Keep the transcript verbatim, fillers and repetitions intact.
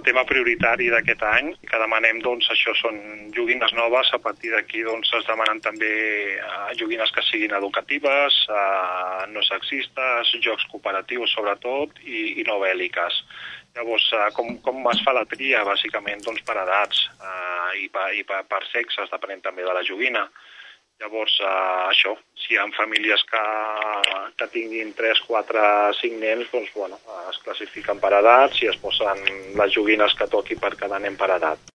tema prioritari d'aquest any, que demanem, doncs, això són joguines noves, a partir d'aquí doncs, es demanen també uh, joguines que siguin educatives, uh, no sexistes, jocs cooperatius sobretot i, i no bèl·liques. Llavors, uh, com, com es fa la tria? Bàsicament doncs, per edats uh, i, per, i per, per sexes, depenent també de la joguina. Llavors, uh, això, si hi ha famílies que, que tinguin tres, quatre, cinc nens, doncs, bueno, es classifiquen per edats i es posen les joguines que toqui per cada nen per edat.